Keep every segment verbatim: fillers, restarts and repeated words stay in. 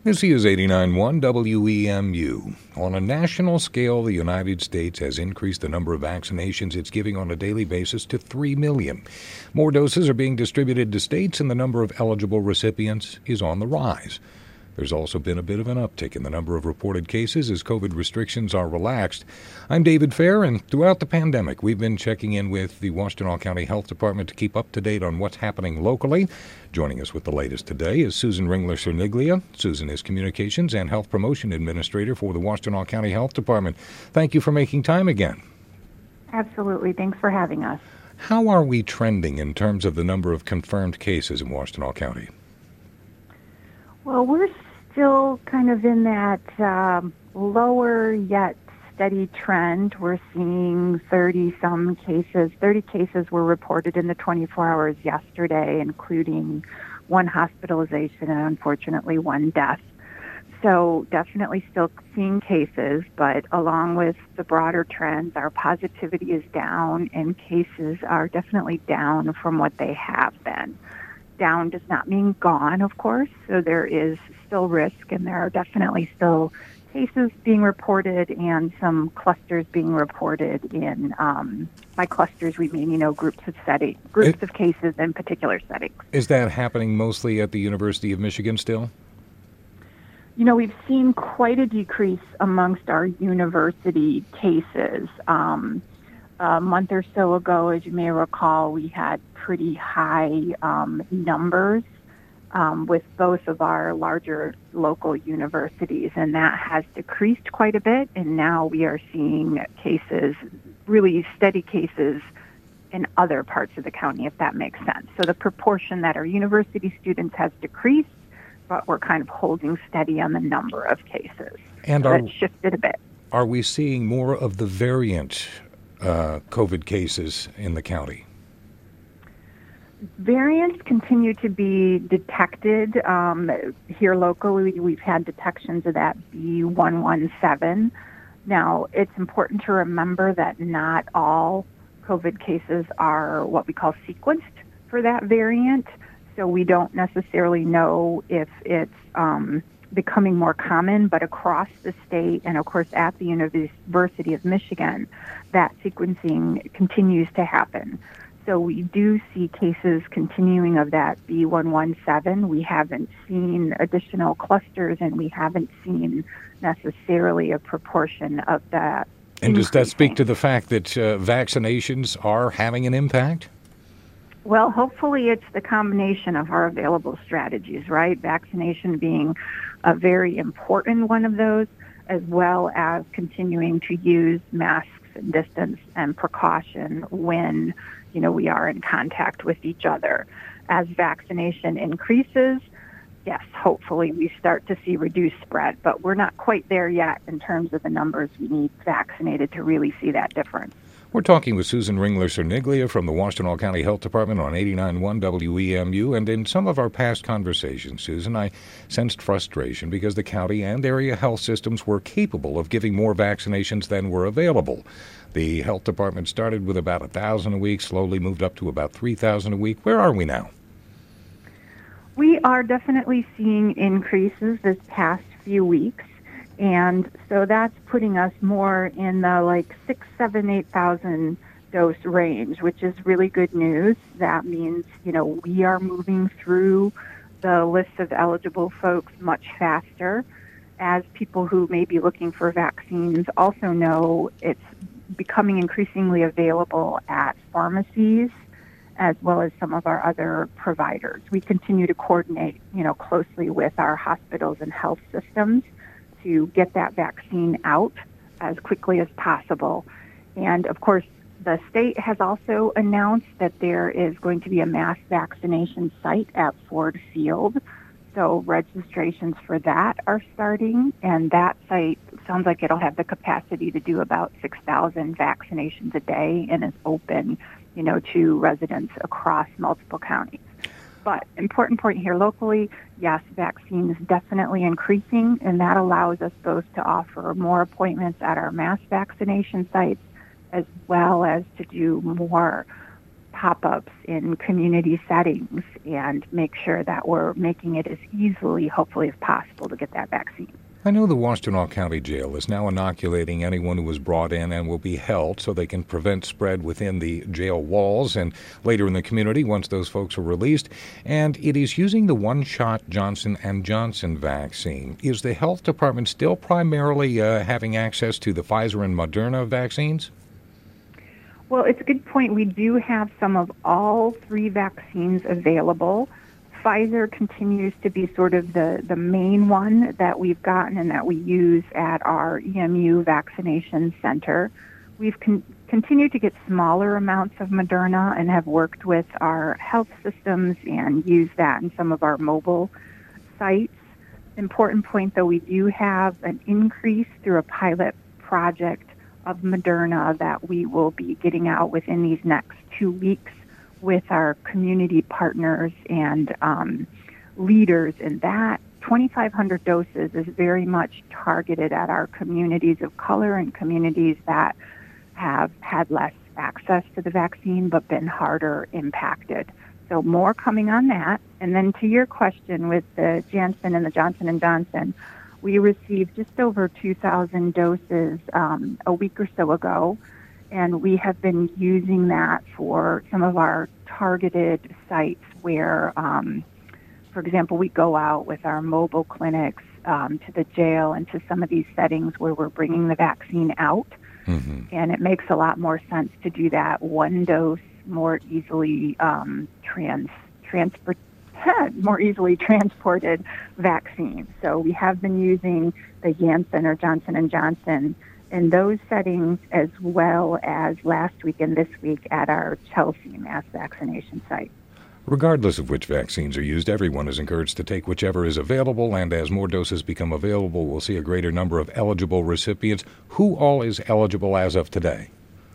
This is eighty-nine point one W E M U. On a national scale, the United States has increased the number of vaccinations it's giving on a daily basis to three million. More doses are being distributed to states, and the number of eligible recipients is on the rise. There's also been a bit of an uptick in the number of reported cases as COVID restrictions are relaxed. I'm David Fair, and throughout the pandemic, we've been checking in with the Washtenaw County Health Department to keep up to date on what's happening locally. Joining us with the latest today is Susan Ringler-Cerniglia. Susan is Communications and Health Promotion Administrator for the Washtenaw County Health Department. Thank you for making time again. Absolutely. Thanks for having us. How are we trending in terms of the number of confirmed cases in Washtenaw County? Well, we're still kind of in that um, lower yet steady trend. We're seeing thirty-some cases. thirty cases were reported in the twenty-four hours yesterday, including one hospitalization and unfortunately one death. So definitely still seeing cases, but along with the broader trends, our positivity is down and cases are definitely down from what they have been. Down does not mean gone, of course, so there is still risk, and there are definitely still cases being reported and some clusters being reported in, um, by clusters we mean, you know, groups of setting, groups it, of cases in particular settings. Is that happening mostly at the University of Michigan still? You know, we've seen quite a decrease amongst our university cases. Um, A month or so ago, as you may recall, we had pretty high um, numbers um, with both of our larger local universities, and that has decreased quite a bit, and now we are seeing cases, really steady cases in other parts of the county, if that makes sense. So the proportion that our university students has decreased, but we're kind of holding steady on the number of cases. And so are, it's shifted a bit. Are we seeing more of the variant Uh, COVID cases in the county? Variants continue to be detected. Um, here locally, we've had detections of that B one one seven. Now, it's important to remember that not all COVID cases are what we call sequenced for that variant, so we don't necessarily know if it's um, becoming more common, but across the state and, of course, at the University of Michigan, that sequencing continues to happen. So we do see cases continuing of that B one one seven. We haven't seen additional clusters, and we haven't seen necessarily a proportion of that. And does that speak to increasing. the fact that uh, vaccinations are having an impact? Well, hopefully it's the combination of our available strategies, right? Vaccination being a very important one of those, as well as continuing to use masks and distance and precaution when, you know, we are in contact with each other. As vaccination increases, yes, hopefully we start to see reduced spread, but we're not quite there yet in terms of the numbers we need vaccinated to really see that difference. We're talking with Susan Ringler-Cerniglia from the Washtenaw County Health Department on eighty-nine point one W E M U. And in some of our past conversations, Susan, I sensed frustration because the county and area health systems were capable of giving more vaccinations than were available. The health department started with about one thousand a week, slowly moved up to about three thousand a week. Where are we now? We are definitely seeing increases this past few weeks. And so that's putting us more in the like six, seven, eight thousand dose range, which is really good news. That means, you know, we are moving through the list of eligible folks much faster. As people who may be looking for vaccines also know, it's becoming increasingly available at pharmacies as well as some of our other providers. We continue to coordinate, you know, closely with our hospitals and health systems to get that vaccine out as quickly as possible. And of course, the state has also announced that there is going to be a mass vaccination site at Ford Field. So registrations for that are starting, and that site sounds like it'll have the capacity to do about six thousand vaccinations a day and is open, you know, to residents across multiple counties. But important point here locally, yes, vaccine is definitely increasing, and that allows us both to offer more appointments at our mass vaccination sites as well as to do more pop-ups in community settings and make sure that we're making it as easily, hopefully, as possible to get that vaccine. I know the Washtenaw County Jail is now inoculating anyone who was brought in and will be held so they can prevent spread within the jail walls and later in the community once those folks are released. And it is using the one-shot Johnson and Johnson vaccine. Is the health department still primarily uh, having access to the Pfizer and Moderna vaccines? Well, it's a good point. We do have some of all three vaccines available. Pfizer continues to be sort of the, the main one that we've gotten and that we use at our E M U vaccination center. We've con- continued to get smaller amounts of Moderna and have worked with our health systems and used that in some of our mobile sites. Important point, though, we do have an increase through a pilot project of Moderna that we will be getting out within these next two weeks with our community partners and um, leaders, and that twenty-five hundred doses is very much targeted at our communities of color and communities that have had less access to the vaccine but been harder impacted. So more coming on that. And then to your question with the Janssen and the Johnson and Johnson, we received just over two thousand doses um, a week or so ago. And we have been using that for some of our targeted sites where, um, for example, we go out with our mobile clinics um, to the jail and to some of these settings where we're bringing the vaccine out. Mm-hmm. And it makes a lot more sense to do that one dose, more easily um, trans transport more easily transported vaccine. So we have been using the Janssen or Johnson and Johnson in those settings, as well as last week and this week at our Chelsea mass vaccination site. Regardless of which vaccines are used, everyone is encouraged to take whichever is available, and as more doses become available, we'll see a greater number of eligible recipients. Who all is eligible as of today?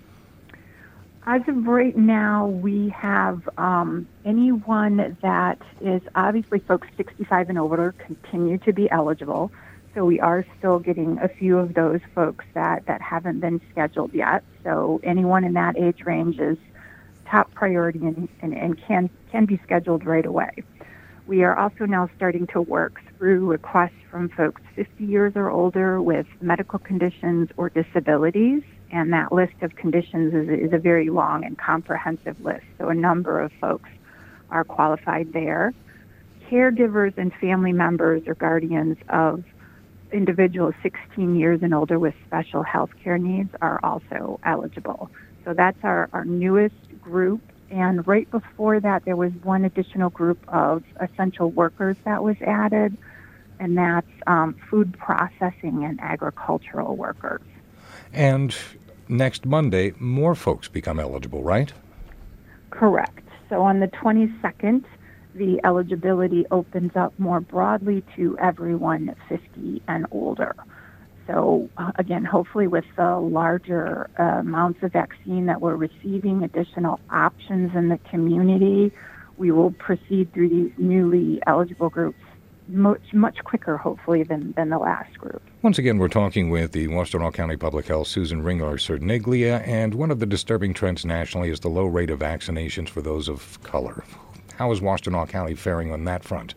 As of right now, we have um, anyone that is obviously folks sixty-five and older continue to be eligible. So we are still getting a few of those folks that, that haven't been scheduled yet. So anyone in that age range is top priority and, and, and can, can be scheduled right away. We are also now starting to work through requests from folks fifty years or older with medical conditions or disabilities. And that list of conditions is, is a very long and comprehensive list. So a number of folks are qualified there. Caregivers and family members or guardians of individuals sixteen years and older with special health care needs are also eligible. So that's our, our newest group. And right before that, there was one additional group of essential workers that was added, and that's um, food processing and agricultural workers. And next Monday, more folks become eligible, right? Correct. So on the twenty-second, the eligibility opens up more broadly to everyone fifty and older. So uh, again, hopefully with the larger uh, amounts of vaccine that we're receiving, additional options in the community, we will proceed through these newly eligible groups much, much quicker, hopefully, than, than the last group. Once again, we're talking with the Washtenaw County Public Health, Susan Ringler-Cerniglia, and one of the disturbing trends nationally is the low rate of vaccinations for those of color. How is Washtenaw County faring on that front?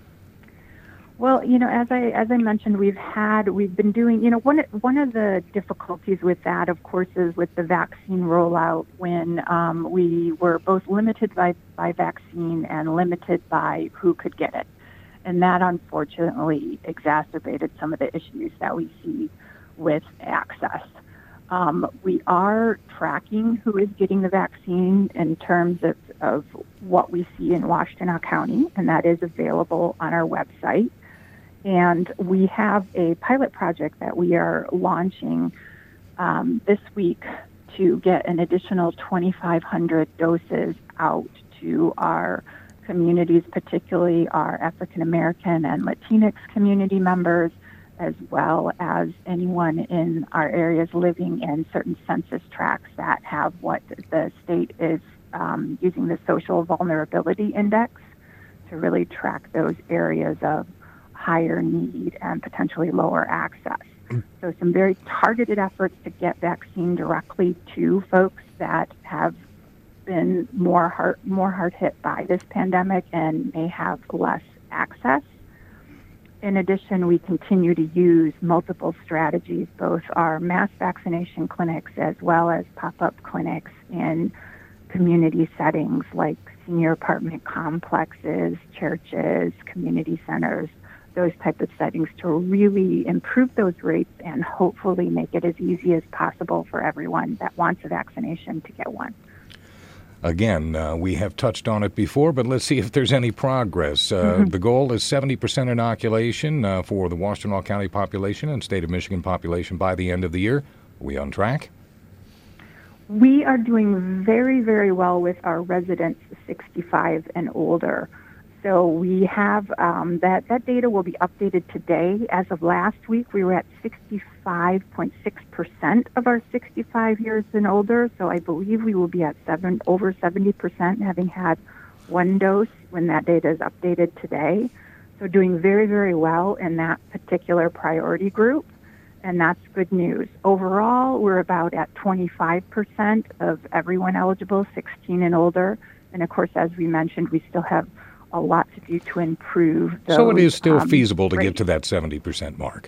Well, you know, as I as I mentioned, we've had we've been doing, you know, one one of the difficulties with that, of course, is with the vaccine rollout when um, we were both limited by by vaccine and limited by who could get it. And that, unfortunately, exacerbated some of the issues that we see with access. Um, we are tracking who is getting the vaccine in terms of, of what we see in Washtenaw County, and that is available on our website. And we have a pilot project that we are launching um, this week to get an additional twenty-five hundred doses out to our communities, particularly our African American and Latinx community members, as well as anyone in our areas living in certain census tracts that have what the state is um, using the Social Vulnerability Index to really track those areas of higher need and potentially lower access. So some very targeted efforts to get vaccine directly to folks that have been more hard, more hard hit by this pandemic and may have less access. In addition, we continue to use multiple strategies, both our mass vaccination clinics as well as pop-up clinics in community settings like senior apartment complexes, churches, community centers, those type of settings, to really improve those rates and hopefully make it as easy as possible for everyone that wants a vaccination to get one. Again, uh, we have touched on it before, but let's see if there's any progress. Uh, mm-hmm. The goal is seventy percent inoculation uh, for the Washtenaw County population and state of Michigan population by the end of the year. Are we on track? We are doing very, very well with our residents sixty-five and older. So we have um, that, that data will be updated today. As of last week, we were at sixty-five point six percent of our sixty-five years and older. So I believe we will be at seven, over seventy percent having had one dose when that data is updated today. So doing very, very well in that particular priority group. And that's good news. Overall, we're about at twenty-five percent of everyone eligible, sixteen and older. And of course, as we mentioned, we still have a lot to do to improve those. So it is still um, feasible to rates. get to that seventy percent mark.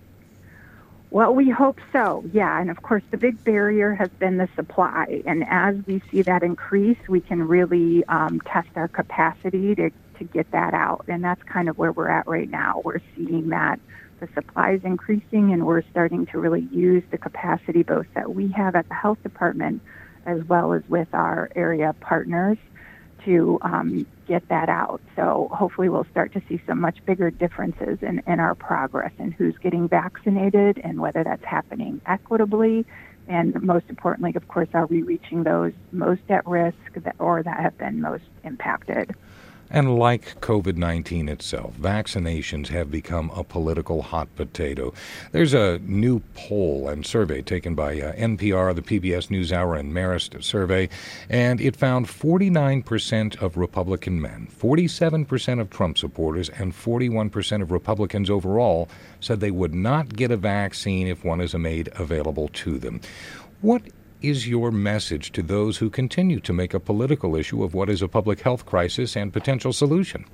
Well, we hope so, yeah. And of course, the big barrier has been the supply. And as we see that increase, we can really um, test our capacity to, to get that out. And that's kind of where we're at right now. We're seeing that the supply is increasing, and we're starting to really use the capacity both that we have at the health department as well as with our area partners to um, get that out. So hopefully we'll start to see some much bigger differences in, in our progress and who's getting vaccinated and whether that's happening equitably. And most importantly, of course, are we reaching those most at risk that, or that have been most impacted? And like COVID nineteen itself, vaccinations have become a political hot potato. There's a new poll and survey taken by uh, N P R, the P B S NewsHour, and Marist survey, and it found forty-nine percent of Republican men, forty-seven percent of Trump supporters, and forty-one percent of Republicans overall said they would not get a vaccine if one is made available to them. What is your message to those who continue to make a political issue of what is a public health crisis and potential solution?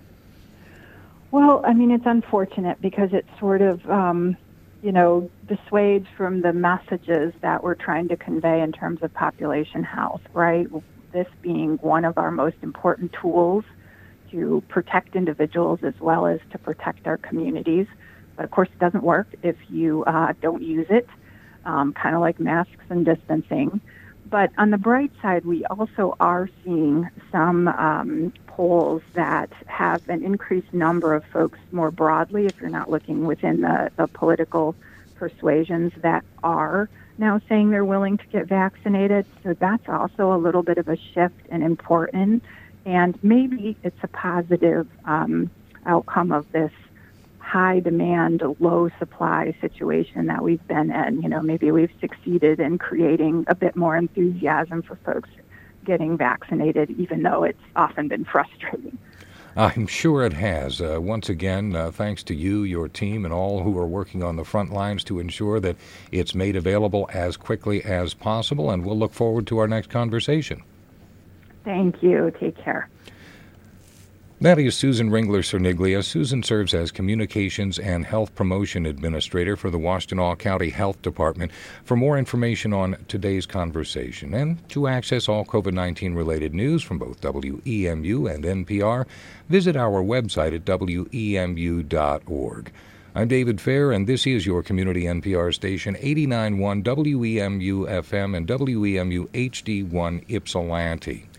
Well, I mean, it's unfortunate because it sort of, um, you know, dissuades from the messages that we're trying to convey in terms of population health, right? This being one of our most important tools to protect individuals as well as to protect our communities. But of course, it doesn't work if you uh, don't use it. Um, kind of like masks and distancing. But on the bright side, we also are seeing some um, polls that have an increased number of folks more broadly, if you're not looking within the, the political persuasions, that are now saying they're willing to get vaccinated. So that's also a little bit of a shift and important. And maybe it's a positive um, outcome of this high demand, low supply situation that we've been in. You know, maybe we've succeeded in creating a bit more enthusiasm for folks getting vaccinated, even though it's often been frustrating. I'm sure it has. Uh, once again, uh, thanks to you, your team, and all who are working on the front lines to ensure that it's made available as quickly as possible, and we'll look forward to our next conversation. Thank you. Take care. That is Susan Ringler-Cerniglia. Susan serves as Communications and Health Promotion Administrator for the Washtenaw County Health Department. For more information on today's conversation and to access all COVID nineteen related news from both W E M U and N P R, visit our website at W E M U dot org. I'm David Fair, and this is your community N P R station, eighty-nine point one W E M U F M and W E M U H D one Ypsilanti.